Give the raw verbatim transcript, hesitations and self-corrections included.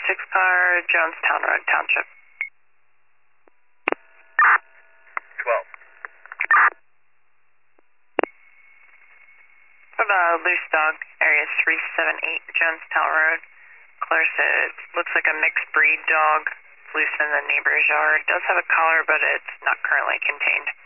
six car, Jonestown Road Township. twelve. What about loose dog, area three seven eight, Jonestown Road. Claire said it looks like a mixed breed dog, loose in the neighbor's yard. Does have a collar, but it's not currently contained.